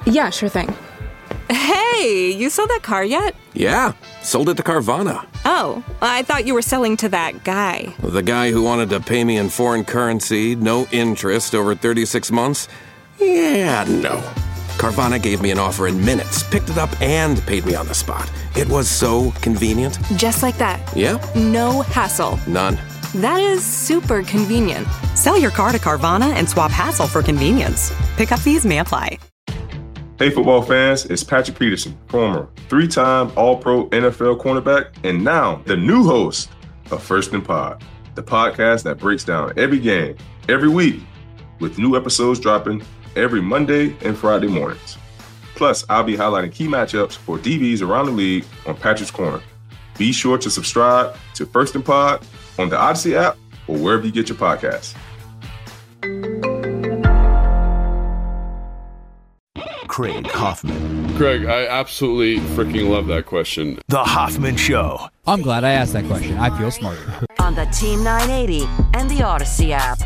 Yeah, sure thing. Hey, you sold that car yet? Yeah, sold it to Carvana. Oh, I thought you were selling to that guy. The guy who wanted to pay me in foreign currency, no interest, over 36 months? Yeah, no. Carvana gave me an offer in minutes, picked it up, and paid me on the spot. It was so convenient. Just like that. Yeah. No hassle. None. That is super convenient. Sell your car to Carvana and swap hassle for convenience. Pickup fees may apply. Hey, football fans, it's Patrick Peterson, former three-time All-Pro NFL cornerback, and now the new host of First and Pod, the podcast that breaks down every game, every week, with new episodes dropping every Monday and Friday mornings. Plus, I'll be highlighting key matchups for DBs around the league on Patrick's Corner. Be sure to subscribe to First and Pod on the Odyssey app or wherever you get your podcasts. Craig Hoffman. Craig, I absolutely freaking love that question. The Hoffman Show. I'm glad I asked that question. I feel smarter. On the Team 980 and the Odyssey app.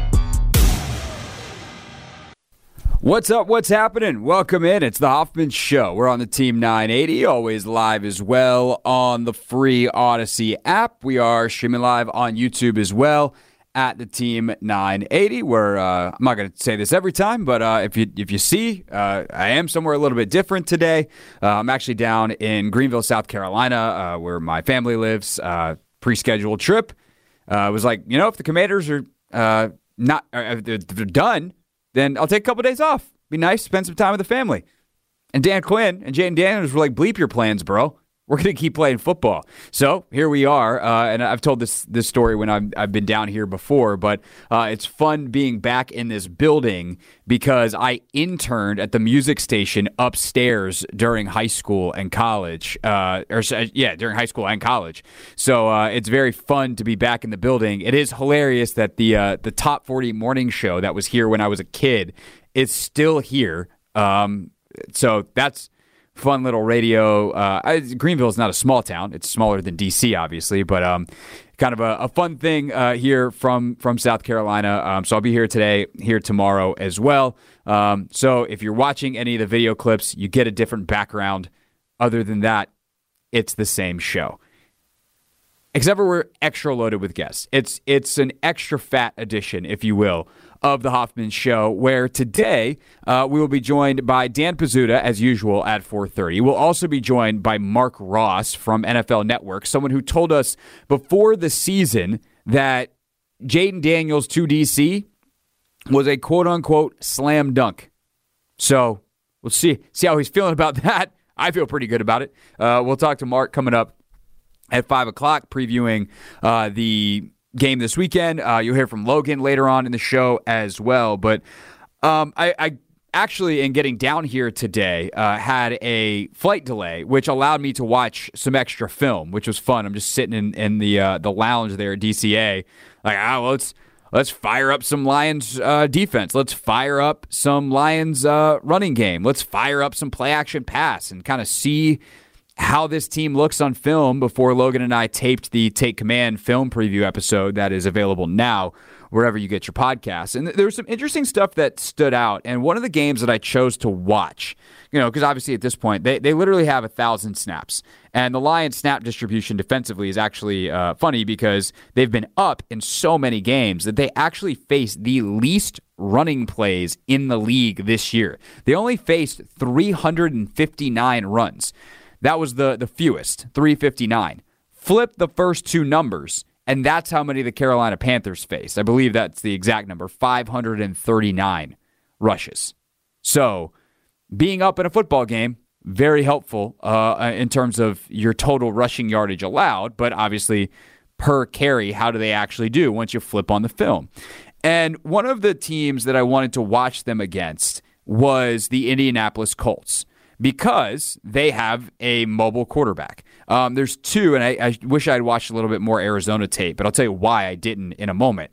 What's up? What's happening? Welcome in. It's the Hoffman Show. We're on the Team 980, always live as well on the free Odyssey app. We are streaming live on YouTube as well at the Team 980. Where I'm not going to say this every time, but if you see, I am somewhere a little bit different today. I'm actually down in Greenville, South Carolina, where my family lives. Pre-scheduled trip. It was like, if the Commanders are they're done, then I'll take a couple days off. Be nice, spend some time with the family. And Dan Quinn and Jayden Daniels were like, bleep your plans, bro. We're going to keep playing football. So here we are, and I've told this story when I've been down here before, but it's fun being back in this building because I interned at the music station upstairs during high school and college. During high school and college. So it's very fun to be back in the building. It is hilarious that the Top 40 morning show that was here when I was a kid is still here. So that's fun little radio. Greenville is not a small town. It's smaller than D.C., obviously, but kind of a fun thing here from South Carolina. So I'll be here today, here tomorrow as well. So if you're watching any of the video clips, you get a different background. Other than that, it's the same show. Except for we're extra loaded with guests. It's an extra fat edition, if you will, of the Hoffman Show, where today we will be joined by Dan Pizzuta, as usual, at 4:30. We'll also be joined by Mark Ross from NFL Network, someone who told us before the season that Jayden Daniels to DC was a quote-unquote slam dunk. So we'll see how he's feeling about that. I feel pretty good about it. We'll talk to Mark coming up at 5 o'clock, previewing the game this weekend. You'll hear from Logan later on in the show as well. But I actually, in getting down here today, had a flight delay, which allowed me to watch some extra film, which was fun. I'm just sitting in the lounge there at DCA. Like, let's fire up some Lions defense. Let's fire up some Lions running game. Let's fire up some play action pass and kind of see how this team looks on film before Logan and I taped the Take Command film preview episode that is available now wherever you get your podcasts. And there was some interesting stuff that stood out. And one of the games that I chose to watch, because obviously at this point, they literally have 1,000 snaps. And the Lions snap distribution defensively is actually funny because they've been up in so many games that they actually face the least running plays in the league this year. They only faced 359 runs. That was the fewest, 359. Flip the first two numbers, and that's how many the Carolina Panthers faced. I believe that's the exact number, 539 rushes. So being up in a football game, very helpful in terms of your total rushing yardage allowed, but obviously per carry, how do they actually do once you flip on the film? And one of the teams that I wanted to watch them against was the Indianapolis Colts, because they have a mobile quarterback. There's two, and I wish I'd watched a little bit more Arizona tape, but I'll tell you why I didn't in a moment.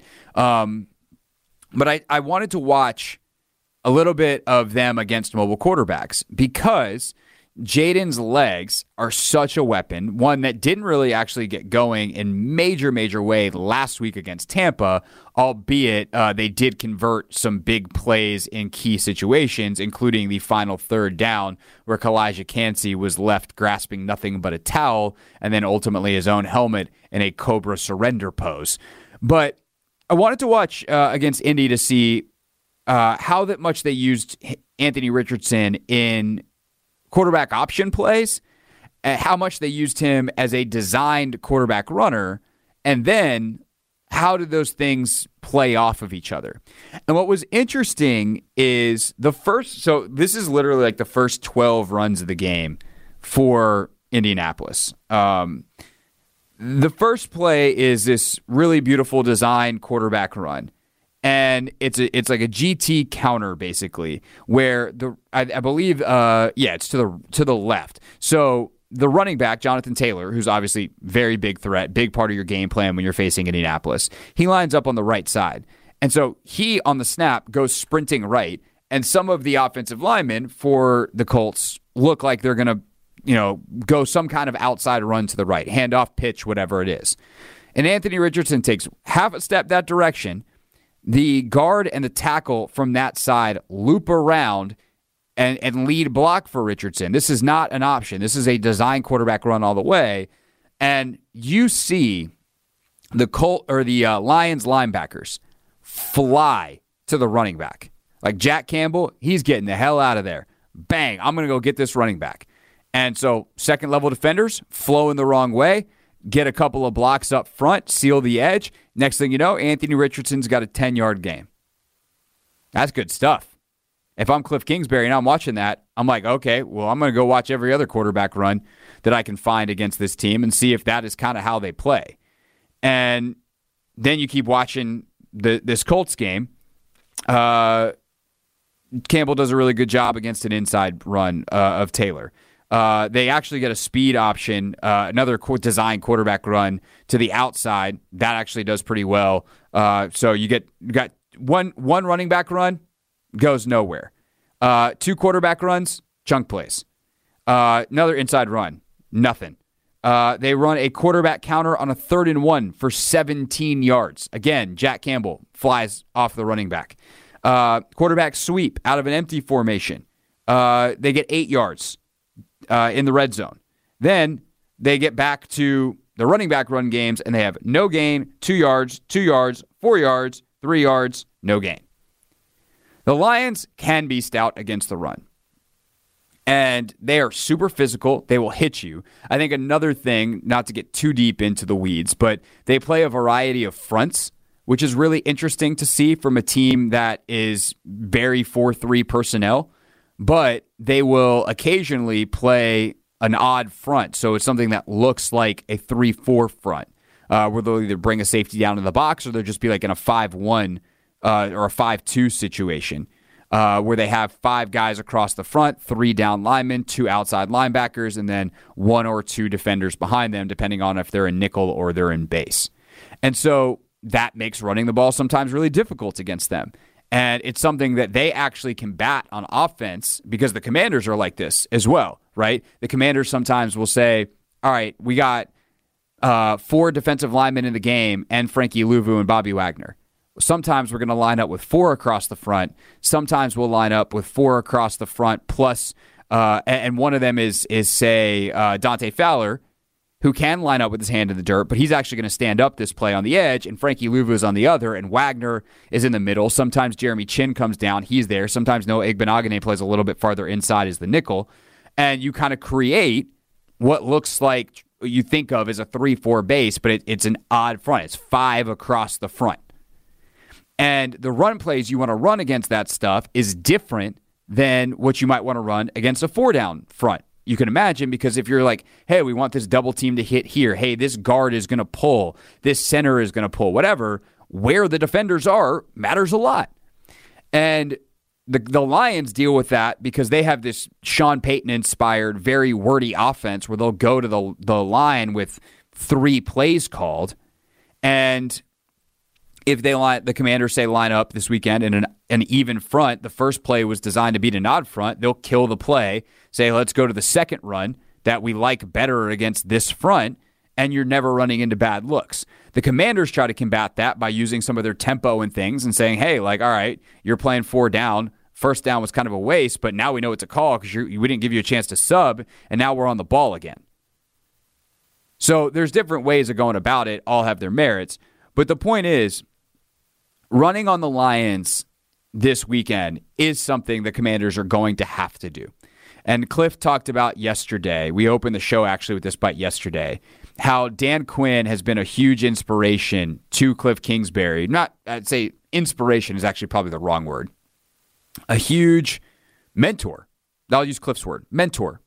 But I wanted to watch a little bit of them against mobile quarterbacks because Jaden's legs are such a weapon, one that didn't really actually get going in major way last week against Tampa, albeit they did convert some big plays in key situations, including the final third down where Kalijah Kancey was left grasping nothing but a towel and then ultimately his own helmet in a Cobra surrender pose. But I wanted to watch against Indy to see how that much they used Anthony Richardson in quarterback option plays, how much they used him as a designed quarterback runner, and then how did those things play off of each other. And what was interesting is so this is literally like the first 12 runs of the game for Indianapolis. The first play is this really beautiful design quarterback run. And it's like a GT counter basically, where I believe it's to the left. So the running back Jonathan Taylor, who's obviously very big threat, big part of your game plan when you're facing Indianapolis, he lines up on the right side, and so he on the snap goes sprinting right, and some of the offensive linemen for the Colts look like they're gonna go some kind of outside run to the right, handoff, pitch, whatever it is, and Anthony Richardson takes half a step that direction. The guard and the tackle from that side loop around and lead block for Richardson. This is not an option. This is a design quarterback run all the way. And you see the Lions linebackers fly to the running back. Like Jack Campbell, he's getting the hell out of there. Bang, I'm going to go get this running back. And so second-level defenders flowing the wrong way, get a couple of blocks up front, seal the edge. Next thing you know, Anthony Richardson's got a 10-yard game. That's good stuff. If I'm Cliff Kingsbury and I'm watching that, I'm like, okay, well, I'm going to go watch every other quarterback run that I can find against this team and see if that is kind of how they play. And then you keep watching this Colts game. Campbell does a really good job against an inside run of Taylor. They actually get a speed option, another design quarterback run to the outside. That actually does pretty well. So you got one running back run, goes nowhere. Two quarterback runs, chunk plays. Another inside run, nothing. They run a quarterback counter on a 3rd and 1 for 17 yards. Again, Jack Campbell flies off the running back. Quarterback sweep out of an empty formation. They get 8 yards. In the red zone. Then they get back to the running back run games, and they have no gain, 2 yards, 2 yards, 4 yards, 3 yards, no gain. The Lions can be stout against the run, and they are super physical. They will hit you. I think another thing, not to get too deep into the weeds, but they play a variety of fronts, which is really interesting to see from a team that is very 4-3 personnel. But they will occasionally play an odd front. So it's something that looks like a 3-4 front, where they'll either bring a safety down in the box or they'll just be like in a 5-1 or a 5-2 situation, where they have 5 guys across the front, 3 down linemen, 2 outside linebackers, and then 1 or 2 defenders behind them, depending on if they're in nickel or they're in base. And so that makes running the ball sometimes really difficult against them. And it's something that they actually combat on offense because the Commanders are like this as well, right? The Commanders sometimes will say, all right, we got 4 defensive linemen in the game and Frankie Louvu and Bobby Wagner. Sometimes we're going to line up with 4 across the front. Sometimes we'll line up with 4 across the front plus, and one of them is say, Dante Fowler, who can line up with his hand in the dirt, but he's actually going to stand up this play on the edge, and Frankie Louvu is on the other, and Wagner is in the middle. Sometimes Jeremy Chin comes down. He's there. Sometimes Noah Igbenogany plays a little bit farther inside as the nickel, and you kind of create what looks like you think of as a 3-4 base, but it's an odd front. It's 5 across the front. And the run plays you want to run against that stuff is different than what you might want to run against a 4-down front. You can imagine, because if you're like, hey, we want this double team to hit here. Hey, this guard is going to pull. This center is going to pull. Whatever. Where the defenders are matters a lot. And the Lions deal with that because they have this Sean Payton-inspired, very wordy offense where they'll go to the line with 3 plays called. And if the Commanders say line up this weekend in an even front, the first play was designed to beat an odd front, they'll kill the play. say, let's go to the second run that we like better against this front, and you're never running into bad looks. The Commanders try to combat that by using some of their tempo and things and saying, hey, like, all right, you're playing 4 down. First down was kind of a waste, but now we know it's a call because we didn't give you a chance to sub, and now we're on the ball again. So there's different ways of going about it. All have their merits. But the point is, running on the Lions this weekend is something the Commanders are going to have to do. And Cliff talked about yesterday, we opened the show actually with this bite yesterday, how Dan Quinn has been a huge inspiration to Cliff Kingsbury. I'd say inspiration is actually probably the wrong word. A huge mentor. I'll use Cliff's word. Mentor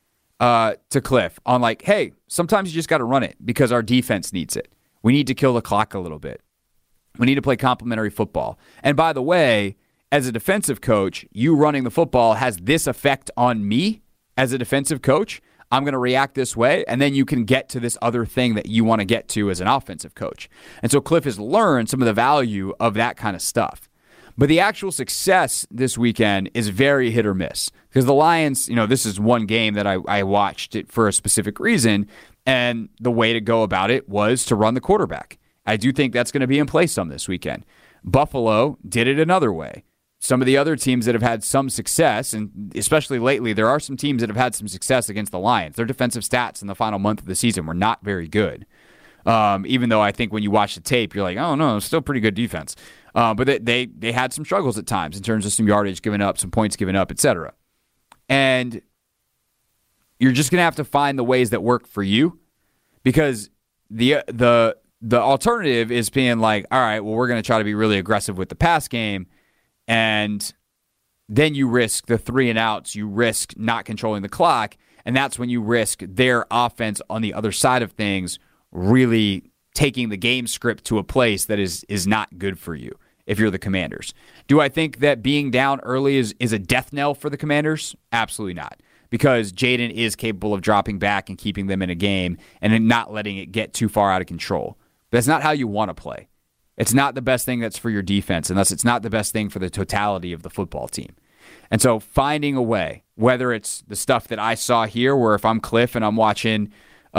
to Cliff on like, hey, sometimes you just got to run it because our defense needs it. We need to kill the clock a little bit. We need to play complementary football. And by the way, as a defensive coach, you running the football has this effect on me as a defensive coach. I'm going to react this way, and then you can get to this other thing that you want to get to as an offensive coach. And so Cliff has learned some of the value of that kind of stuff. But the actual success this weekend is very hit or miss because the Lions, this is one game that I watched it for a specific reason, and the way to go about it was to run the quarterback. I do think that's going to be in place some this weekend. Buffalo did it another way. Some of the other teams that have had some success, and especially lately, there are some teams that have had some success against the Lions. Their defensive stats in the final month of the season were not very good. Even though I think when you watch the tape, you're like, oh, no, it's still pretty good defense. But they had some struggles at times in terms of some yardage given up, some points given up, etc. And you're just going to have to find the ways that work for you because the alternative is being like, all right, well, we're going to try to be really aggressive with the pass game. And then you risk the 3 and outs. You risk not controlling the clock. And that's when you risk their offense on the other side of things really taking the game script to a place that is not good for you if you're the Commanders. Do I think that being down early is a death knell for the Commanders? Absolutely not. Because Jaden is capable of dropping back and keeping them in a game and then not letting it get too far out of control. But that's not how you want to play. It's not the best thing that's for your defense, and thus it's not the best thing for the totality of the football team. And so finding a way, whether it's the stuff that I saw here, where if I'm Cliff and I'm watching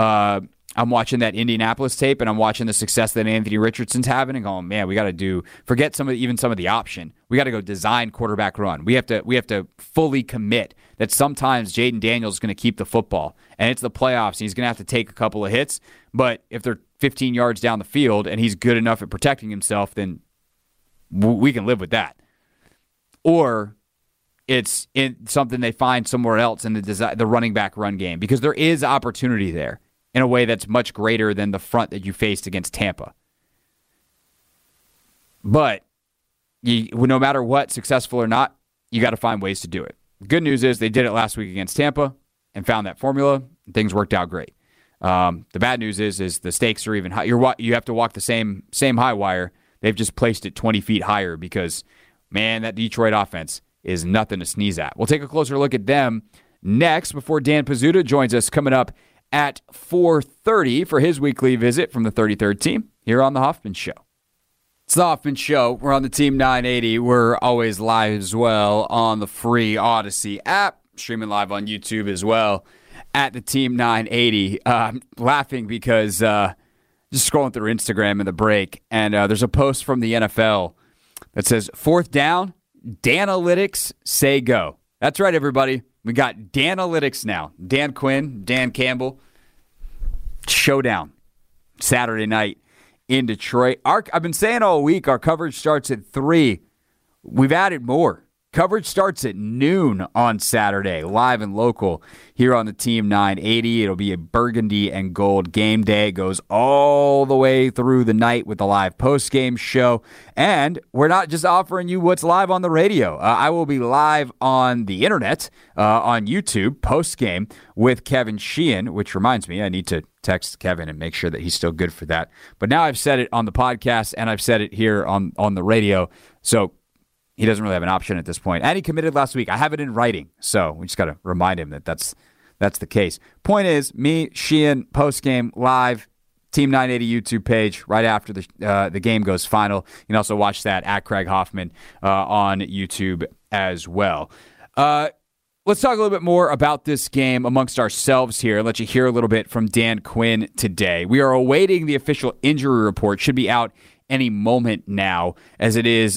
that Indianapolis tape and I'm watching the success that Anthony Richardson's having and going, man, we got to forget some of the option. We got to go design quarterback run. We have to fully commit that sometimes Jaden Daniels is going to keep the football, and it's the playoffs, and he's going to have to take a couple of hits. But if they're 15 yards down the field and he's good enough at protecting himself, then we can live with that. Or it's in something they find somewhere else in the running back run game because there is opportunity there in a way that's much greater than the front that you faced against Tampa. But no matter what, successful or not, you got to find ways to do it. The good news is they did it last week against Tampa and found that formula, and things worked out great. The bad news is the stakes are even high. You have to walk the same high wire. They've just placed it 20 feet higher because, man, that Detroit offense is nothing to sneeze at. We'll take a closer look at them next before Dan Pizzuta joins us coming up at 4:30 for his weekly visit from the 33rd team here on The Hoffman Show. It's The Hoffman Show. We're on the Team 980. We're always live as well on the free Odyssey app, streaming live on YouTube as well at the Team 980. I'm laughing because just scrolling through Instagram in the break, and there's a post from the NFL that says, 4th down, Danalytics say go. That's right, everybody. We got Danalytics now. Dan Quinn, Dan Campbell. Showdown. Saturday night in Detroit. I've been saying all week our coverage starts at 3. We've added more. Coverage starts at noon on Saturday, live and local here on the Team 980. It'll be a burgundy and gold game day. Goes all the way through the night with the live post-game show. And we're not just offering you what's live on the radio. I will be live on the internet, on YouTube, post-game with Kevin Sheehan, which reminds me, I need to text Kevin and make sure that he's still good for that. But now I've said it on the podcast, and I've said it here on the radio. So he doesn't really have an option at this point. And he committed last week. I have it in writing, so we just got to remind him that that's the case. Point is, me, Sheehan, post-game, live, Team 980 YouTube page right after the game goes final. You can also watch that at Craig Hoffman on YouTube as well. let's talk a little bit more about this game amongst ourselves here and let you hear a little bit from Dan Quinn today. We are awaiting the official injury report. Should be out any moment now, as it is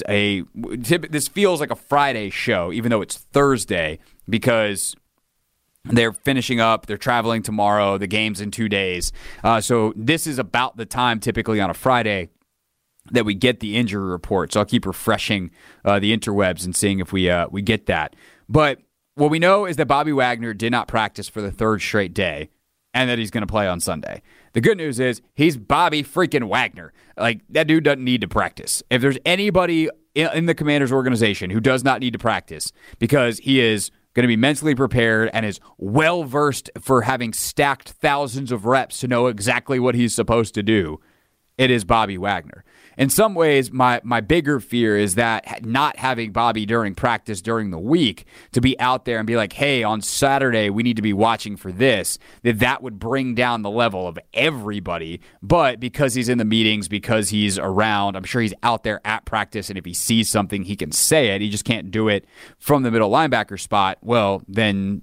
this feels like a Friday show, even though it's Thursday, because they're finishing up, they're traveling tomorrow, the game's in 2 days. So this is about the time, typically on a Friday, that we get the injury report. So I'll keep refreshing the interwebs and seeing if we get that. But what we know is that Bobby Wagner did not practice for the third straight day and that he's going to play on Sunday. The good news is he's Bobby freaking Wagner. Like, that dude doesn't need to practice. If there's anybody in the Commanders organization who does not need to practice because he is going to be mentally prepared and is well-versed for having stacked thousands of reps to know exactly what he's supposed to do, it is Bobby Wagner. In some ways, my bigger fear is that not having Bobby during practice during the week to be out there and be like, hey, on Saturday we need to be watching for this, that would bring down the level of everybody. But because he's in the meetings, because he's around, I'm sure he's out there at practice, and if he sees something, he can say it. He just can't do it from the middle linebacker spot. Well, then,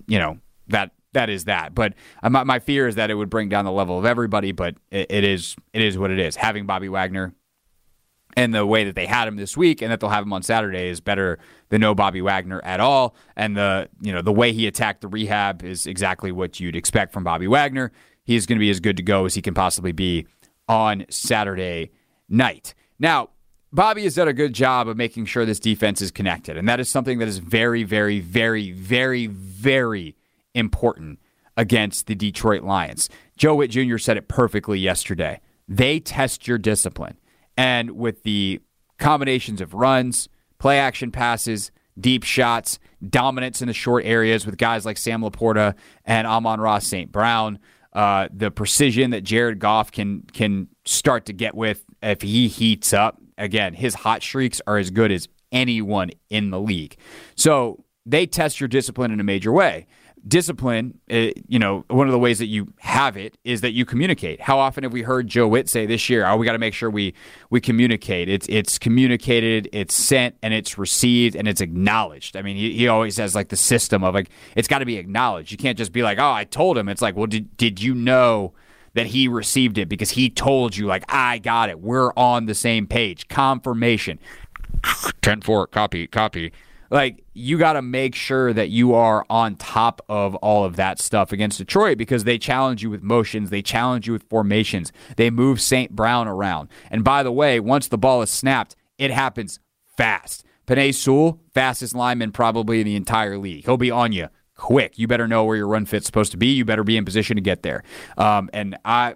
that is that. But my fear is that it would bring down the level of everybody, but it is what it is. Having Bobby Wagner and the way that they had him this week and that they'll have him on Saturday is better than no Bobby Wagner at all. And the way he attacked the rehab is exactly what you'd expect from Bobby Wagner. He's going to be as good to go as he can possibly be on Saturday night. Now, Bobby has done a good job of making sure this defense is connected, and that is something that is very, very, very, very, very important against the Detroit Lions. Joe Witt Jr. said it perfectly yesterday. They test your discipline. And with the combinations of runs, play action passes, deep shots, dominance in the short areas with guys like Sam Laporta and Amon-Ra St. Brown, the precision that Jared Goff can start to get with if he heats up. Again, his hot streaks are as good as anyone in the league. So they test your discipline in a major way. Discipline, one of the ways that you have it is that you communicate. How often have we heard Joe Witt say this year, we got to make sure we communicate. It's communicated, it's sent, and it's received, and it's acknowledged. I mean, he always has like the system of like, it's got to be acknowledged. You can't just be like, I told him. It's like, well, did you know that he received it because he told you, like, I got it. We're on the same page. Confirmation. 10-4, copy. Like, you got to make sure that you are on top of all of that stuff against Detroit because they challenge you with motions. They challenge you with formations. They move St. Brown around. And by the way, once the ball is snapped, it happens fast. Penei Sewell, fastest lineman probably in the entire league. He'll be on you quick. You better know where your run fit's supposed to be. You better be in position to get there. I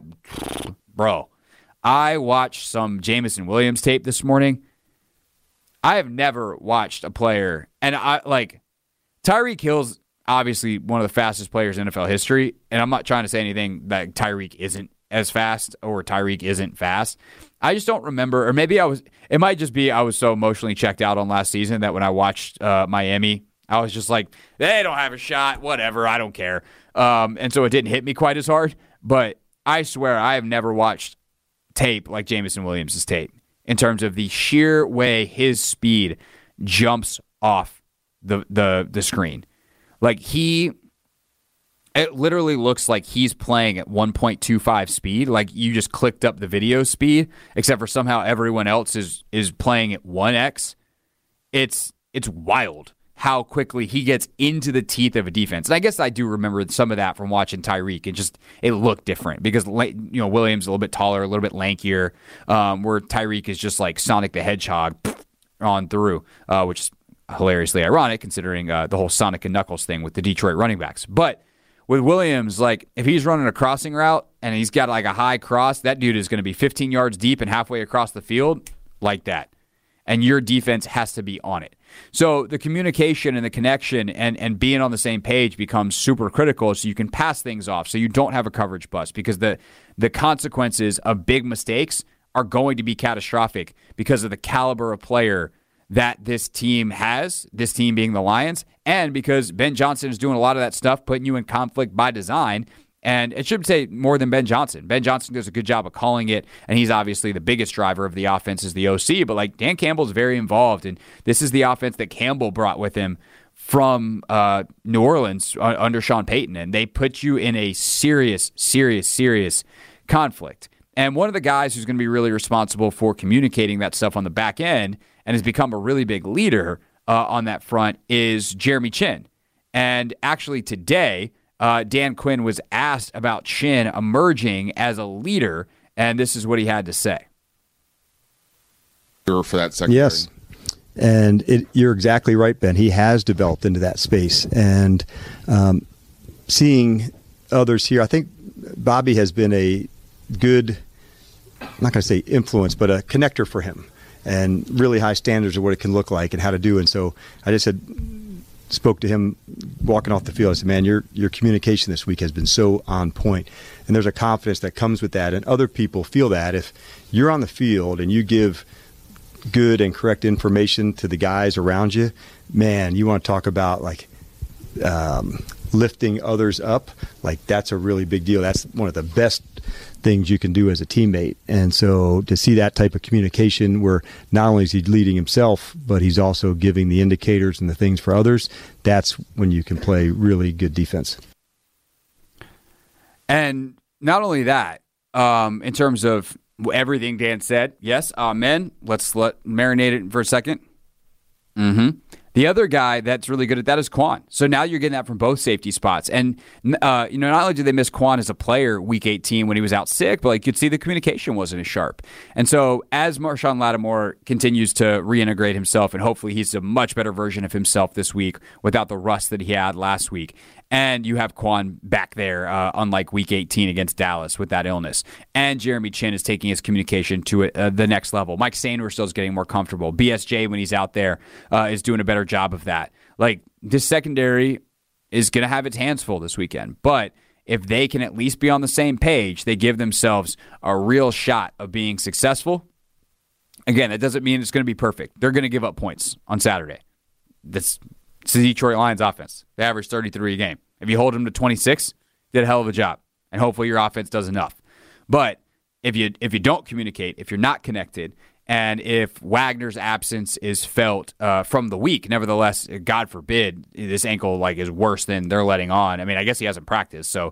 watched some Jameson Williams tape this morning. I have never watched a player, and Tyreek Hill's obviously one of the fastest players in NFL history, and I'm not trying to say anything that Tyreek isn't as fast or Tyreek isn't fast. I just don't remember, or maybe it might just be I was so emotionally checked out on last season that when I watched Miami, I was just like, they don't have a shot, whatever, I don't care. And so it didn't hit me quite as hard, but I swear I have never watched tape like Jameson Williams' tape in terms of the sheer way his speed jumps off the screen. Like it literally looks like he's playing at 1.25 speed. Like you just clicked up the video speed, except for somehow everyone else is playing at 1x. It's wild how quickly he gets into the teeth of a defense. And I guess I do remember some of that from watching Tyreek. It looked different because Williams is a little bit taller, a little bit lankier, where Tyreek is just like Sonic the Hedgehog on through, which is hilariously ironic considering the whole Sonic and Knuckles thing with the Detroit running backs. But with Williams, like if he's running a crossing route and he's got like a high cross, that dude is going to be 15 yards deep and halfway across the field like that. And your defense has to be on it. So the communication and the connection and being on the same page becomes super critical so you can pass things off so you don't have a coverage bust because the consequences of big mistakes are going to be catastrophic because of the caliber of player that this team has, this team being the Lions, and because Ben Johnson is doing a lot of that stuff, putting you in conflict by design. And it should say more than Ben Johnson. Ben Johnson does a good job of calling it, and he's obviously the biggest driver of the offense as the OC. But like Dan Campbell's very involved, and this is the offense that Campbell brought with him from New Orleans under Sean Payton, and they put you in a serious conflict. And one of the guys who's going to be really responsible for communicating that stuff on the back end and has become a really big leader on that front is Jeremy Chinn. And actually today, Dan Quinn was asked about Chinn emerging as a leader, and this is what he had to say. For that secondary. Yes. And you're exactly right, Ben. He has developed into that space. And seeing others here, I think Bobby has been a good, I'm not going to say influence, but a connector for him, and really high standards of what it can look like and how to do. And so I just spoke to him walking off the field. I said, man, your communication this week has been so on point. And there's a confidence that comes with that. And other people feel that if you're on the field and you give good and correct information to the guys around you, man, you want to talk about like lifting others up. Like that's a really big deal. That's one of the best things you can do as a teammate. And so to see that type of communication where not only is he leading himself, but he's also giving the indicators and the things for others, that's when you can play really good defense. And not only that, in terms of everything Dan said, yes, amen. Let's marinate it for a second. The other guy that's really good at that is Quan. So now you're getting that from both safety spots. And, not only did they miss Quan as a player week 18 when he was out sick, but you could see the communication wasn't as sharp. And so as Marshon Lattimore continues to reintegrate himself, and hopefully he's a much better version of himself this week without the rust that he had last week, and you have Quan back there, unlike Week 18 against Dallas with that illness. And Jeremy Chinn is taking his communication to the next level. Mike Sainristil is getting more comfortable. BSJ, when he's out there, is doing a better job of that. Like, this secondary is going to have its hands full this weekend. But if they can at least be on the same page, they give themselves a real shot of being successful. Again, that doesn't mean it's going to be perfect. They're going to give up points on Saturday. It's the Detroit Lions offense. They average 33 a game. If you hold them to 26, you did a hell of a job. And hopefully your offense does enough. But if you don't communicate, if you're not connected, and if Wagner's absence is felt from the week, nevertheless, God forbid, this ankle is worse than they're letting on. I mean, I guess he hasn't practiced, so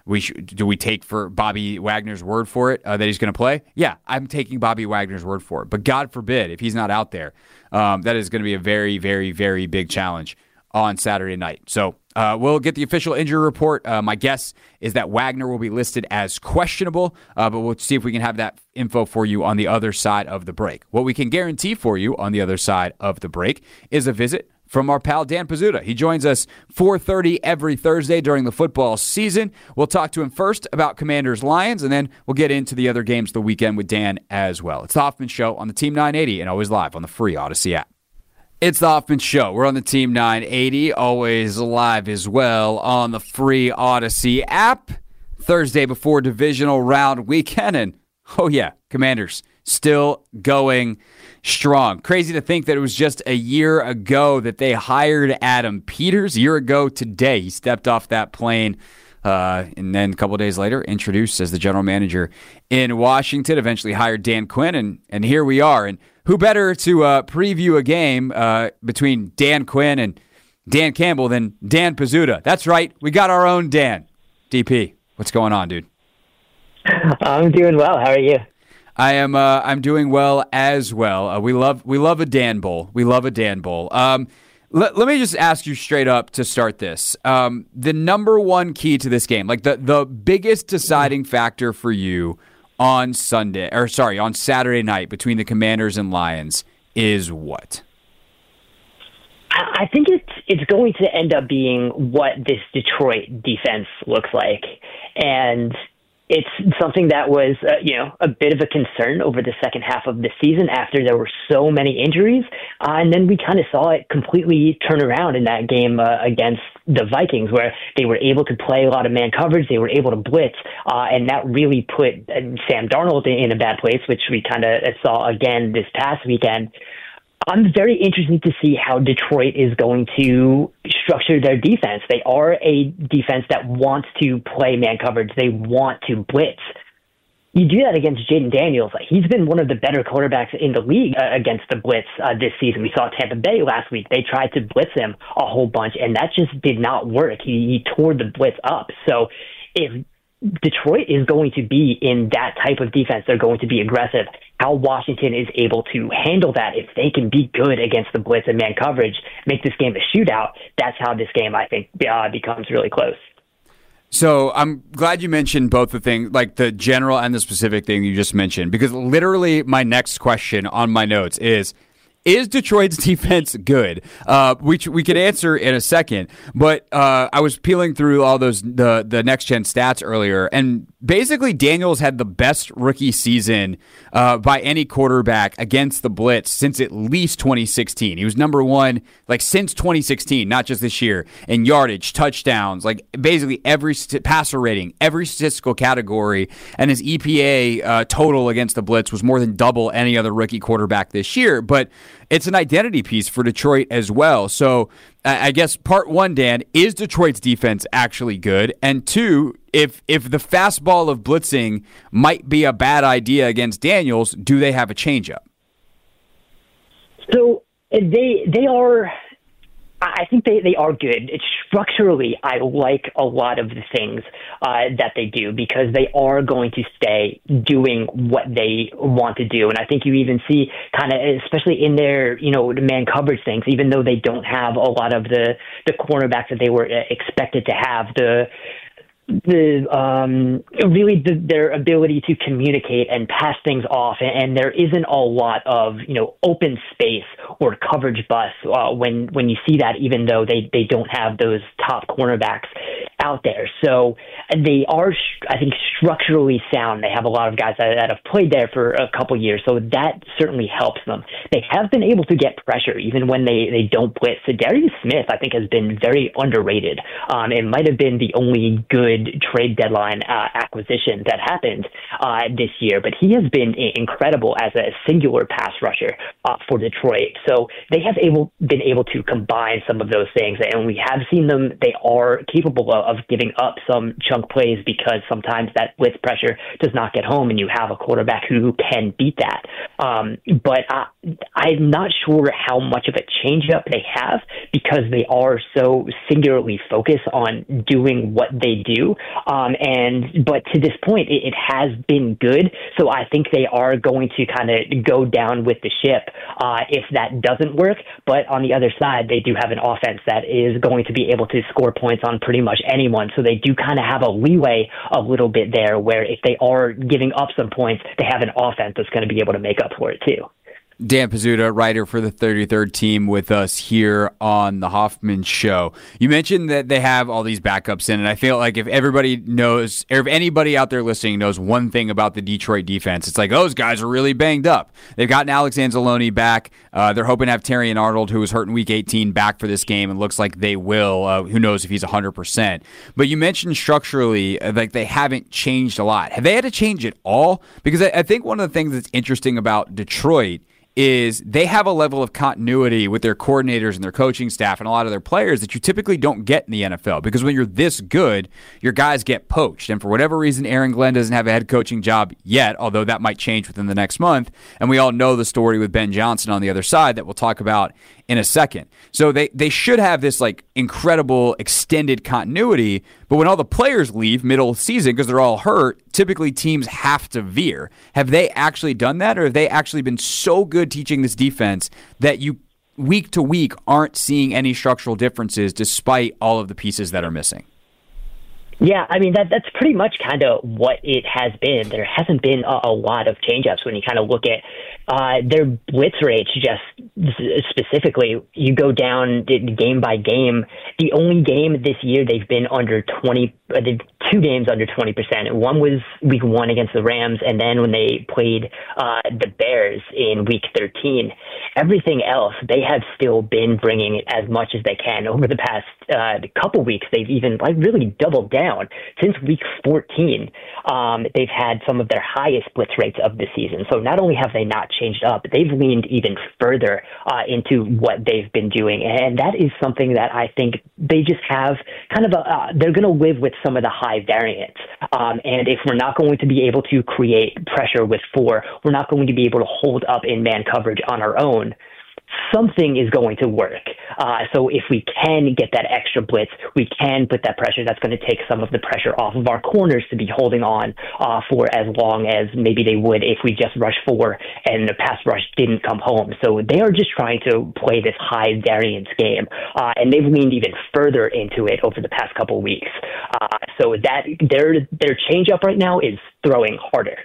do we take for Bobby Wagner's word for it that he's going to play? Yeah, I'm taking Bobby Wagner's word for it. But God forbid, if he's not out there, that is going to be a very, very, very big challenge on Saturday night. So we'll get the official injury report. My guess is that Wagner will be listed as questionable, but we'll see if we can have that info for you on the other side of the break. What we can guarantee for you on the other side of the break is a visit from our pal Dan Pizzuta. He joins us 4:30 every Thursday during the football season. We'll talk to him first about Commanders-Lions, and then we'll get into the other games of the weekend with Dan as well. It's the Hoffman Show on the Team 980 and always live on the free Odyssey app. It's the Hoffman Show. We're on the Team 980, always live as well on the free Odyssey app. Thursday before divisional round weekend, and oh yeah, Commanders still going strong. Crazy to think that it was just a year ago that they hired Adam Peters. A year ago today, he stepped off that plane, and then a couple of days later, introduced as the general manager in Washington, eventually hired Dan Quinn, and here we are. And who better to preview a game between Dan Quinn and Dan Campbell than Dan Pizzuta? That's right, we got our own Dan. DP, what's going on, dude? I'm doing well. How are you? I'm doing well as well. We love a Dan Bowl. We love a Dan Bowl. Let me just ask you straight up to start this. The number one key to this game, the biggest deciding factor for you on Saturday night between the Commanders and Lions is what? I think it's going to end up being what this Detroit defense looks like. And it's something that was, a bit of a concern over the second half of the season after there were so many injuries. And then we kind of saw it completely turn around in that game against the Vikings, where they were able to play a lot of man coverage. They were able to blitz. And that really put Sam Darnold in a bad place, which we kind of saw again this past weekend. I'm very interested to see how Detroit is going to structure their defense. They are a defense that wants to play man coverage. They want to blitz. you do that against Jaden Daniels. He's been one of the better quarterbacks in the league against the blitz this season. We saw Tampa Bay last week. They tried to blitz him a whole bunch, and that just did not work. He tore the blitz up. So if Detroit is going to be in that type of defense, they're going to be aggressive. How Washington is able to handle that, if they can be good against the blitz and man coverage, make this game a shootout, that's how this game, I think, becomes really close. So I'm glad you mentioned both the things, like the general and the specific thing you just mentioned, because literally my next question on my notes is Detroit's defense good? We could answer in a second, but I was peeling through all those the next gen stats earlier, and basically Daniels had the best rookie season by any quarterback against the blitz since at least 2016. He was number one since 2016, not just this year, in yardage, touchdowns, basically every passer rating, every statistical category, and his EPA total against the blitz was more than double any other rookie quarterback this year. But it's an identity piece for Detroit as well. So I guess part one, Dan, is Detroit's defense actually good? And two, if the fastball of blitzing might be a bad idea against Daniels, do they have a changeup? So they are. I think they are good. Structurally, I like a lot of the things that they do because they are going to stay doing what they want to do. And I think you even see kind of, especially in their, man coverage things, even though they don't have a lot of the cornerbacks that they were expected to have, their ability to communicate and pass things off, and there isn't a lot of open space or coverage busts when you see that, even though they don't have those top cornerbacks out there. So they are, I think, structurally sound. They have a lot of guys that have played there for a couple years, so that certainly helps them. They have been able to get pressure even when they don't blitz. So Darius Smith, I think, has been very underrated. It might have been the only good trade deadline acquisition that happened this year, but he has been incredible as a singular pass rusher for Detroit. So they have been able to combine some of those things, and we have seen them. They are capable of giving up some chunk plays because sometimes that blitz pressure does not get home, and you have a quarterback who can beat that. But I'm not sure how much of a changeup they have because they are so singularly focused on doing what they do. But to this point, it has been good. So I think they are going to kind of go down with the ship if that doesn't work. But on the other side, they do have an offense that is going to be able to score points on pretty much anyone. So they do kind of have a leeway a little bit there where if they are giving up some points, they have an offense that's going to be able to make up for it too. Dan Pizzuta, writer for the 33rd Team, with us here on the Hoffman Show. You mentioned that they have all these backups in, and I feel like if everybody knows, or if anybody out there listening knows one thing about the Detroit defense, it's like those guys are really banged up. They've gotten Alex Anzalone back. They're hoping to have Terrion Arnold, who was hurt in Week 18, back for this game, and looks like they will. Who knows if he's 100%. But you mentioned structurally, they haven't changed a lot. Have they had to change it all? Because I think one of the things that's interesting about Detroit is they have a level of continuity with their coordinators and their coaching staff and a lot of their players that you typically don't get in the NFL, because when you're this good, your guys get poached. And for whatever reason, Aaron Glenn doesn't have a head coaching job yet, although that might change within the next month. And we all know the story with Ben Johnson on the other side that we'll talk about in a second. So they should have this incredible extended continuity, but when all the players leave middle of the season because they're all hurt, typically teams have to veer. Have they actually done that, or have they actually been so good teaching this defense that you week to week aren't seeing any structural differences despite all of the pieces that are missing? Yeah, I mean, that's pretty much kind of what it has been. There hasn't been a lot of change-ups when you kind of look at their blitz rates. Just specifically, you go down game by game. The only game this year they've been under 20, 2 games under 20%. One was week 1 against the Rams, and then when they played the Bears in week 13. Everything else, they have still been bringing it as much as they can. Over the past couple weeks, they've even really doubled down. Since week 14, they've had some of their highest blitz rates of the season. So not only have they not changed up, but they've leaned even further into what they've been doing. And that is something that I think they just have kind of they're going to live with some of the high high variance. And if we're not going to be able to create pressure with 4, we're not going to be able to hold up in man coverage on our own, something is going to work. So if we can get that extra blitz, we can put that pressure. That's going to take some of the pressure off of our corners to be holding on for as long as maybe they would if we just rush 4 and the pass rush didn't come home. So they are just trying to play this high variance game, and they've leaned even further into it over the past couple of weeks. So that their changeup right now is throwing harder.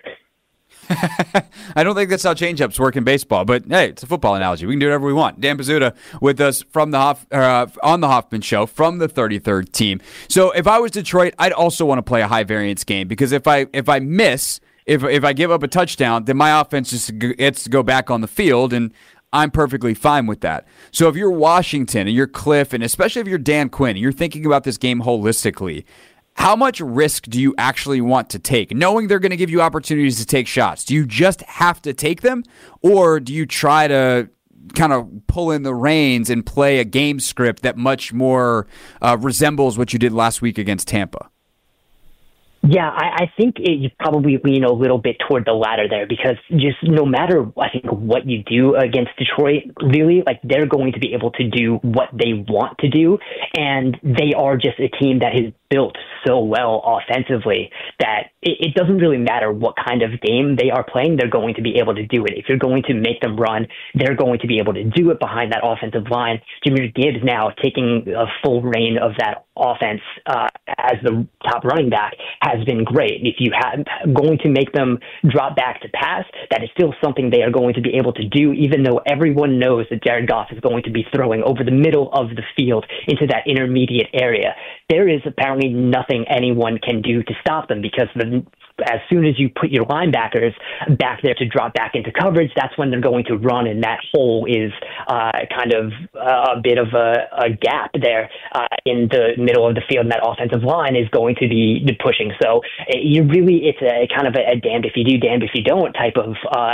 I don't think that's how changeups work in baseball, but hey, it's a football analogy. We can do whatever we want. Dan Pizzuta with us from the on the Hoffman Show from the 33rd team. So if I was Detroit, I'd also want to play a high variance game because if I miss, if I give up a touchdown, then my offense just gets to go back on the field, and I'm perfectly fine with that. So if you're Washington and you're Cliff, and especially if you're Dan Quinn, and you're thinking about this game holistically, how much risk do you actually want to take? Knowing they're going to give you opportunities to take shots, do you just have to take them? Or do you try to kind of pull in the reins and play a game script that much more resembles what you did last week against Tampa? Yeah, I think you probably lean a little bit toward the latter there because just no matter, I think, what you do against Detroit, really, like they're going to be able to do what they want to do. And they are just a team that is built so well offensively that it doesn't really matter what kind of game they are playing. They're going to be able to do it. If you're going to make them run, they're going to be able to do it behind that offensive line. Jahmyr Gibbs now taking a full reign of that offense as the top running back has been great. If you have going to make them drop back to pass, that is still something they are going to be able to do, even though everyone knows that Jared Goff is going to be throwing over the middle of the field into that intermediate area. There is apparently nothing anyone can do to stop them because as soon as you put your linebackers back there to drop back into coverage, that's when they're going to run, and that hole is kind of a bit of a gap there in the middle of the field, and that offensive line is going to be pushing. So it's a kind of a damned if you do, damned if you don't type of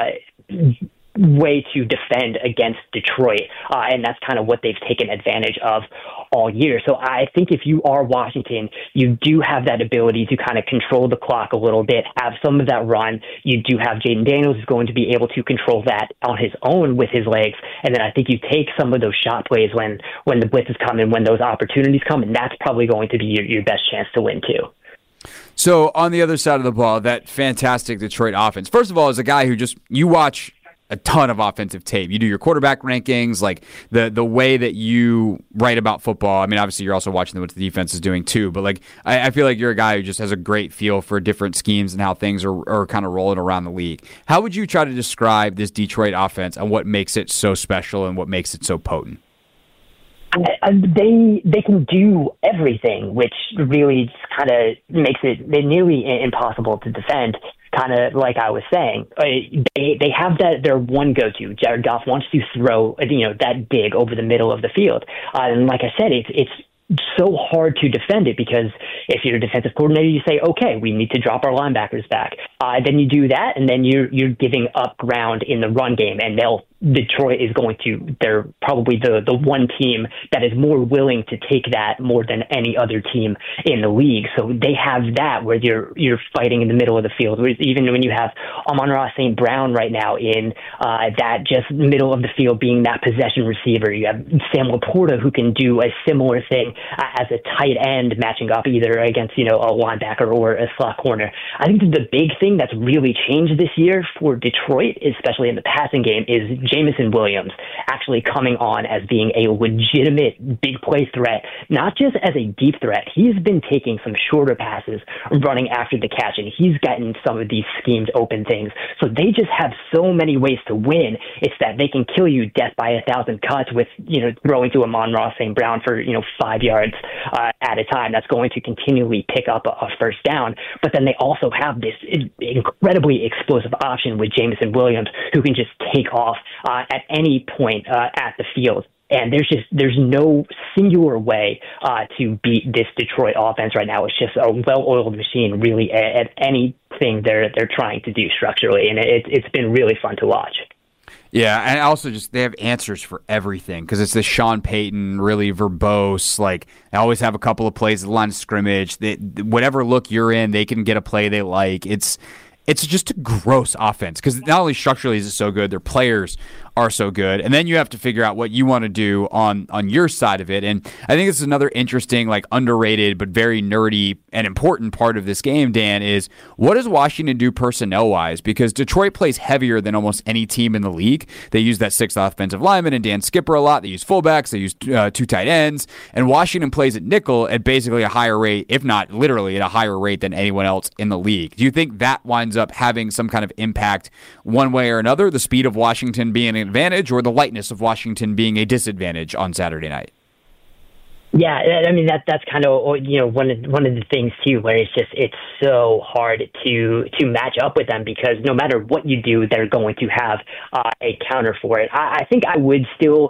way to defend against Detroit, and that's kind of what they've taken advantage of all year. So I think if you are Washington, you do have that ability to kind of control the clock a little bit, have some of that run. You do have Jaden Daniels who's going to be able to control that on his own with his legs, and then I think you take some of those shot plays when the blitzes come and when those opportunities come, and that's probably going to be your best chance to win too. So on the other side of the ball, that fantastic Detroit offense. First of all, as a guy who you watch a ton of offensive tape. You do your quarterback rankings, like the way that you write about football. I mean, obviously, you're also watching what the defense is doing too. But like, I feel like you're a guy who just has a great feel for different schemes and how things are kind of rolling around the league. How would you try to describe this Detroit offense and what makes it so special and what makes it so potent? They can do everything, which really kind of makes it nearly impossible to defend. Kind of like I was saying, they have their one go-to. Jared Goff wants to throw that dig over the middle of the field, and like I said, it's so hard to defend it because if you're a defensive coordinator, you say, okay, we need to drop our linebackers back. Then you do that, and then you're giving up ground in the run game, and Detroit is they're probably the one team that is more willing to take that more than any other team in the league. So they have that where you're fighting in the middle of the field. Even when you have Amon-Ra St. Brown right now in that just middle of the field being that possession receiver. You have Sam Laporta who can do a similar thing as a tight end matching up either against a linebacker or a slot corner. I think the big thing that's really changed this year for Detroit, especially in the passing game, is Jameson Williams actually coming on as being a legitimate big play threat, not just as a deep threat. He's been taking some shorter passes, running after the catch, and he's gotten some of these schemed open things. So they just have so many ways to win. It's that they can kill you death by 1,000 cuts with, throwing to Amon-Ra St. Brown for, 5 yards at a time. That's going to continually pick up a first down. But then they also have this incredibly explosive option with Jameson Williams who can just take off at any point at the field. And there's no singular way to beat this Detroit offense right now. It's just a well-oiled machine, really, at anything they're trying to do structurally, and it's been really fun to watch. Yeah, and also just they have answers for everything because it's the Sean Payton, really verbose. Like, they always have a couple of plays at the line of scrimmage. Whatever look you're in, they can get a play they like. It's just a gross offense because not only structurally is it so good, their players are so good. And then you have to figure out what you want to do on your side of it. And I think this is another interesting, like underrated, but very nerdy and important part of this game, Dan, is what does Washington do personnel-wise? Because Detroit plays heavier than almost any team in the league. They use that sixth offensive lineman and Dan Skipper a lot. They use fullbacks. They use two tight ends. And Washington plays at nickel at basically a higher rate, if not literally at a higher rate than anyone else in the league. Do you think that winds up having some kind of impact one way or another, the speed of Washington being an advantage or the lightness of Washington being a disadvantage on Saturday night? Yeah, I mean that's kind of one of the things too, where it's so hard to match up with them because no matter what you do, they're going to have a counter for it. I think I would still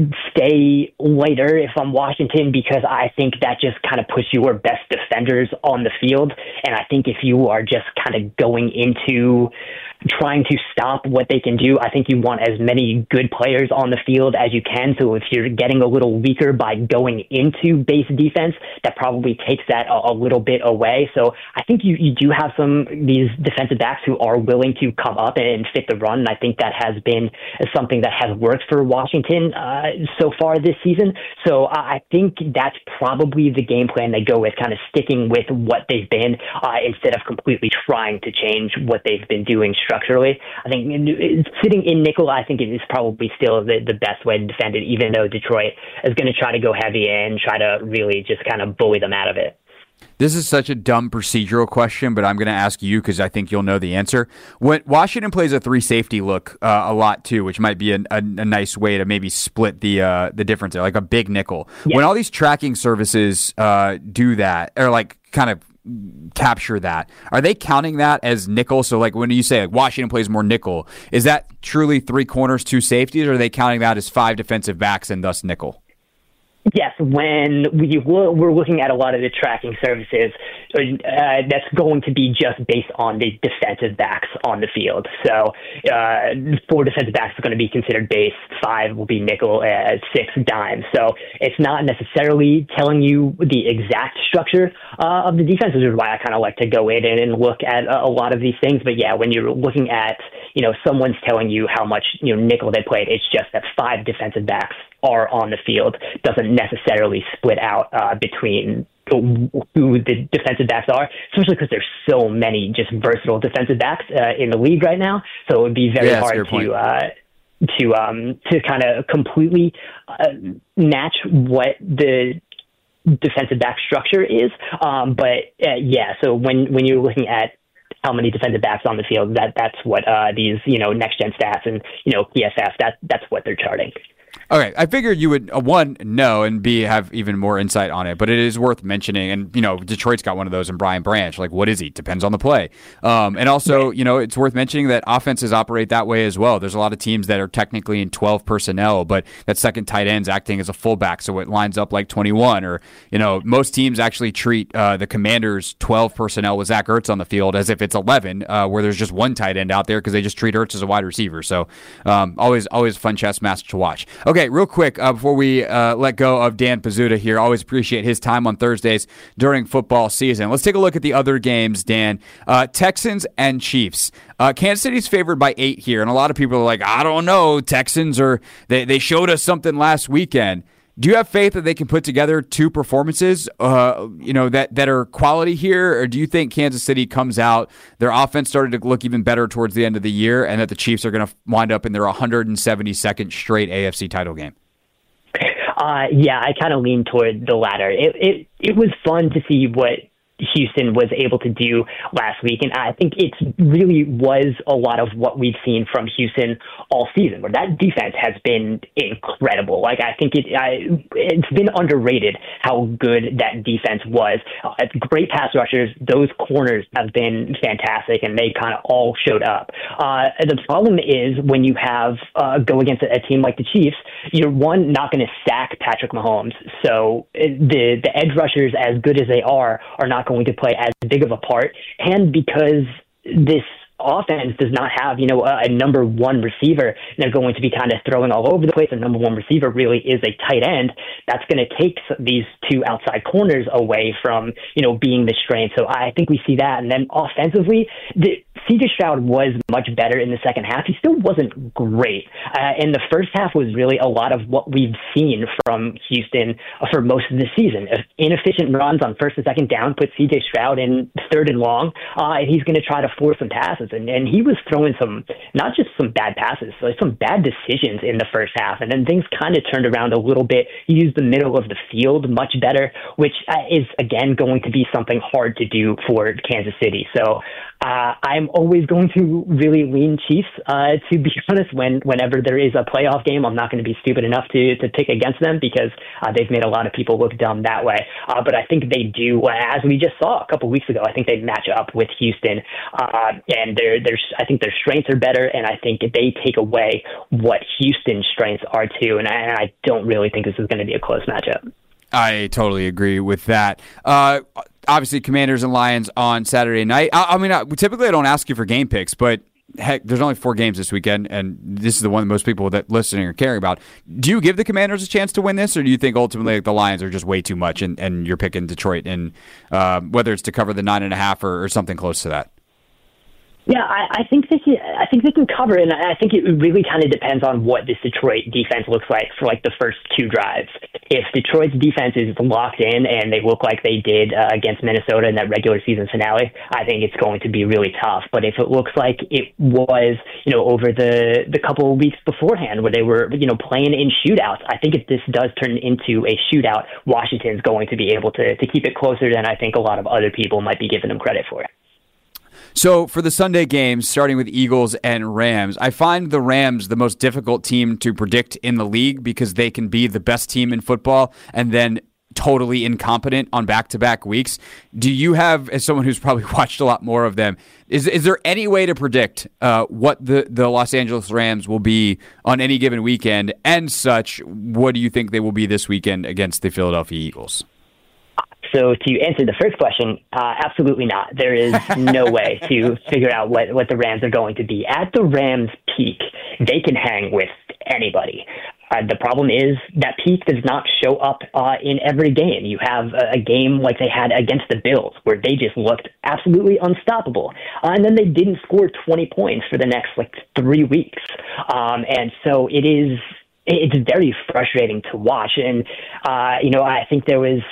stay later if I'm Washington because I think that just kind of puts your best defenders on the field, and I think if you are just kind of going into trying to stop what they can do, I think you want as many good players on the field as you can. So if you're getting a little weaker by going into base defense, that probably takes that a little bit away. So I think you do have these defensive backs who are willing to come up and fit the run. And I think that has been something that has worked for Washington so far this season. So I think that's probably the game plan they go with, kind of sticking with what they've been instead of completely trying to change what they've been doing structurally. I think sitting in nickel, I think it is probably still the best way to defend it, even though Detroit is going to try to go heavy and try to really just kind of bully them out of it. This is such a dumb procedural question, but I'm going to ask you because I think you'll know the answer. When Washington plays a 3 safety look a lot too, which might be a nice way to maybe split the difference there, like a big nickel. Yeah. When all these tracking services do that, or like kind of capture that, are they counting that as nickel? So like when you say like Washington plays more nickel, is that truly 3 corners, 2 safeties, or are they counting that as 5 defensive backs and thus nickel? Yes, when we're looking at a lot of the tracking services, that's going to be just based on the defensive backs on the field. So 4 defensive backs are going to be considered base, 5 will be nickel, 6 dime. So it's not necessarily telling you the exact structure of the defense, which is why I kind of like to go in and look at a lot of these things. But yeah, when you're looking at, someone's telling you how much nickel they played, it's just that 5 defensive backs are on the field, doesn't necessarily split out between who the defensive backs are, especially because there's so many just versatile defensive backs in the league right now. So it would be very hard to kind of completely match what the defensive back structure is. So when you're looking at how many defensive backs on the field, that's what these next gen stats and PFF that's what they're charting. Okay, I figured you would, one, know, and B, have even more insight on it, but it is worth mentioning, and, Detroit's got one of those in Brian Branch. Like, what is he? Depends on the play. And also, it's worth mentioning that offenses operate that way as well. There's a lot of teams that are technically in 12 personnel, but that second tight end's acting as a fullback, so it lines up like 21. Or, most teams actually treat the Commanders' 12 personnel with Zach Ertz on the field as if it's 11, where there's just one tight end out there because they just treat Ertz as a wide receiver. So, always a fun chess match to watch. Okay, real quick, before we let go of Dan Pizzuta here, always appreciate his time on Thursdays during football season. Let's take a look at the other games, Dan. Texans and Chiefs. Kansas City's favored by 8 here, and a lot of people are like, I don't know, Texans, they showed us something last weekend. Do you have faith that they can put together 2 performances, that are quality here, or do you think Kansas City comes out, their offense started to look even better towards the end of the year, and that the Chiefs are going to wind up in their 172nd straight AFC title game? I kind of lean toward the latter. It was fun to see what Houston was able to do last week. And I think it really was a lot of what we've seen from Houston all season, where that defense has been incredible. Like, I think it's been underrated how good that defense was. Great pass rushers. Those corners have been fantastic, and they kind of all showed up. The problem is when you have go against a team like the Chiefs, you're not going to stack Patrick Mahomes. So the edge rushers, as good as they are not going to play as big of a part. And because this offense does not have, a number one receiver, and they're going to be kind of throwing all over the place. The number one receiver really is a tight end. That's going to take these two outside corners away from, being the strength. So I think we see that. And then offensively, C.J. Stroud was much better in the second half. He still wasn't great. And the first half was really a lot of what we've seen from Houston for most of the season. Inefficient runs on first and second down put C.J. Stroud in third and long, and he's going to try to force some passes. And he was throwing not just some bad passes, but some bad decisions in the first half. And then things kind of turned around a little bit. He used the middle of the field much better, which is, again, going to be something hard to do for Kansas City. So I'm always going to really lean Chiefs, to be honest. Whenever there is a playoff game, I'm not going to be stupid enough to pick against them because they've made a lot of people look dumb that way. But I think they do, as we just saw a couple weeks ago, I think they match up with Houston, and I think their strengths are better, and I think they take away what Houston's strengths are too. And I don't really think this is going to be a close matchup. I totally agree with that. Obviously, Commanders and Lions on Saturday night. Typically I don't ask you for game picks, but heck, there's only 4 games this weekend, and this is the one that most people that listening are caring about. Do you give the Commanders a chance to win this, or do you think ultimately the Lions are just way too much, and you're picking Detroit, and whether it's to cover the 9.5 or something close to that? Yeah, I think they can cover it, and I think it really kind of depends on what this Detroit defense looks like for like the first 2 drives. If Detroit's defense is locked in and they look like they did against Minnesota in that regular season finale, I think it's going to be really tough. But if it looks like it was, over the couple of weeks beforehand where they were, playing in shootouts, I think if this does turn into a shootout, Washington's going to be able to keep it closer than I think a lot of other people might be giving them credit for. So for the Sunday games, starting with Eagles and Rams, I find the Rams the most difficult team to predict in the league because they can be the best team in football and then totally incompetent on back-to-back weeks. Do you have, as someone who's probably watched a lot more of them, is there any way to predict what the Los Angeles Rams will be on any given weekend? And such, what do you think they will be this weekend against the Philadelphia Eagles? So to answer the first question, absolutely not. There is no way to figure out what the Rams are going to be. At the Rams' peak, they can hang with anybody. The problem is that peak does not show up in every game. You have a game like they had against the Bills where they just looked absolutely unstoppable. And then they didn't score 20 points for the next 3 weeks. And so it's very frustrating to watch. And, I think there was...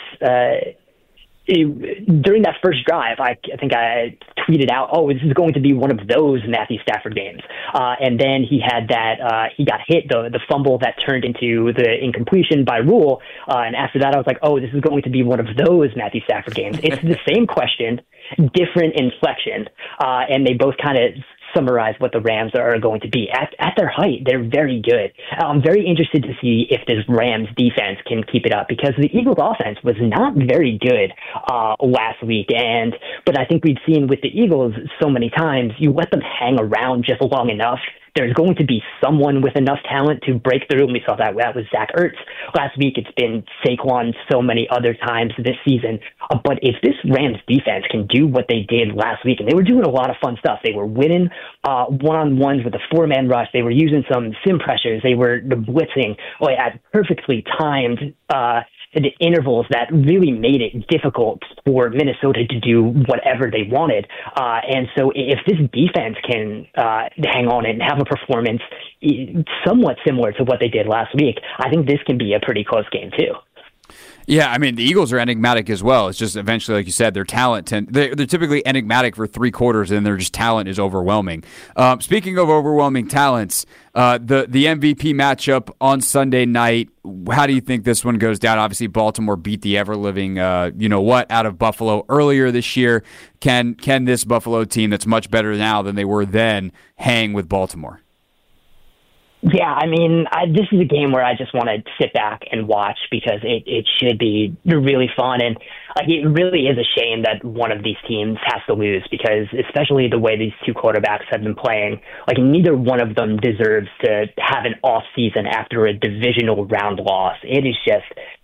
during that first drive, I think I tweeted out, "Oh, this is going to be one of those Matthew Stafford games." And then he had that he got hit, the fumble that turned into the incompletion by Rule. And after that, I was like, "Oh, this is going to be one of those Matthew Stafford games." It's the same question, different inflection, and they both kind of summarize what the Rams are going to be. At their height, they're very good. I'm very interested to see if this Rams defense can keep it up because the Eagles offense was not very good last week. But I think we've seen with the Eagles so many times, you let them hang around just long enough, there's going to be someone with enough talent to break through. And we saw that with Zach Ertz last week. It's been Saquon so many other times this season. But if this Rams defense can do what they did last week, and they were doing a lot of fun stuff. They were winning one-on-ones with a 4-man rush. They were using some sim pressures. They were blitzing at perfectly timed the intervals that really made it difficult for Minnesota to do whatever they wanted. And so if this defense can hang on and have a performance somewhat similar to what they did last week, I think this can be a pretty close game too. Yeah, I mean, the Eagles are enigmatic as well. It's just eventually, like you said, their talent, they're typically enigmatic for 3 quarters, and their just talent is overwhelming. Speaking of overwhelming talents, the MVP matchup on Sunday night, how do you think this one goes down? Obviously, Baltimore beat the ever-living, out of Buffalo earlier this year. Can this Buffalo team that's much better now than they were then hang with Baltimore? Yeah, I mean, this is a game where I just want to sit back and watch because it should be really fun. And it really is a shame that one of these teams has to lose because especially the way these 2 quarterbacks have been playing, neither one of them deserves to have an off season after a divisional round loss. It is just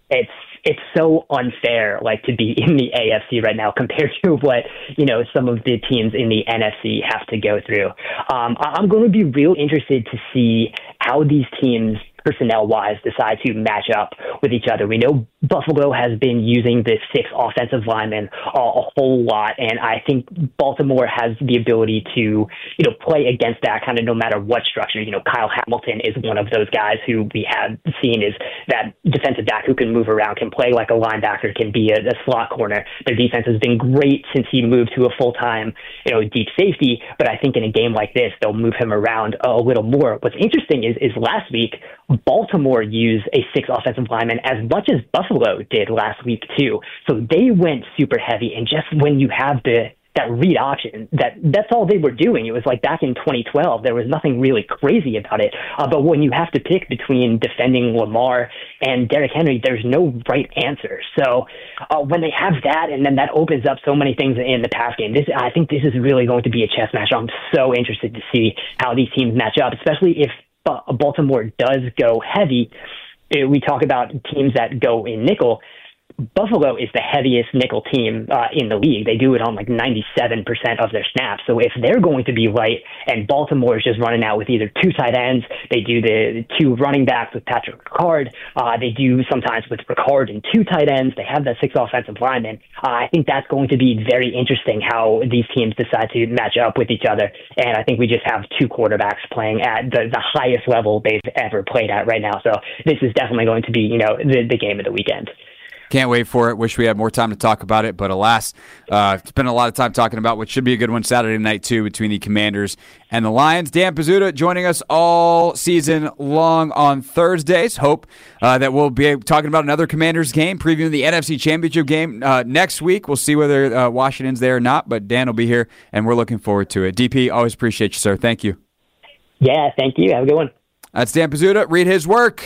it's so unfair, like, to be in the AFC right now compared to what, some of the teams in the NFC have to go through. I'm going to be real interested to see how these teams, personnel-wise, decide to match up with each other. We know Buffalo has been using the 6 offensive linemen a whole lot, and I think Baltimore has the ability to, play against that kind of no matter what structure. Kyle Hamilton is one of those guys who we have seen is that defensive back who can move around, can play like a linebacker, can be a slot corner. Their defense has been great since he moved to a full-time, deep safety, but I think in a game like this, they'll move him around a little more. What's interesting is last week, Baltimore used a 6 offensive lineman as much as Buffalo did last week too. So they went super heavy, and just when you have that read option, that's all they were doing. It was like back in 2012, there was nothing really crazy about it. But when you have to pick between defending Lamar and Derrick Henry, there's no right answer. So when they have that, and then that opens up so many things in the pass game, I think this is really going to be a chess match. I'm so interested to see how these teams match up, especially if Baltimore does go heavy. We talk about teams that go in nickel. Buffalo is the heaviest nickel team in the league. They do it on like 97% of their snaps. So if they're going to be light and Baltimore is just running out with either 2 tight ends, they do the 2 running backs with Patrick Ricard. They do sometimes with Ricard and 2 tight ends. They have that 6 offensive linemen. I think that's going to be very interesting how these teams decide to match up with each other. And I think we just have 2 quarterbacks playing at the highest level they've ever played at right now. So this is definitely going to be, the game of the weekend. Can't wait for it. Wish we had more time to talk about it, but alas, spent a lot of time talking about what should be a good one Saturday night, too, between the Commanders and the Lions. Dan Pizzuta joining us all season long on Thursdays. Hope that we'll be talking about another Commanders game, previewing the NFC Championship game next week. We'll see whether Washington's there or not, but Dan will be here, and we're looking forward to it. DP, always appreciate you, sir. Thank you. Yeah, thank you. Have a good one. That's Dan Pizzuta. Read his work,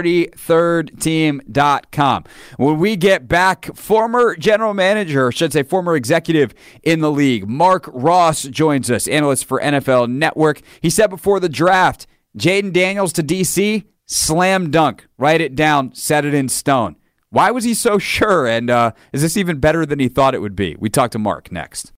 33rdteam.com. When we get back, former general manager, or should say former executive in the league, Mark Ross joins us, analyst for NFL Network. He said before the draft, Jayden Daniels to D.C., slam dunk. Write it down, set it in stone. Why was he so sure, and is this even better than he thought it would be? We talk to Mark next.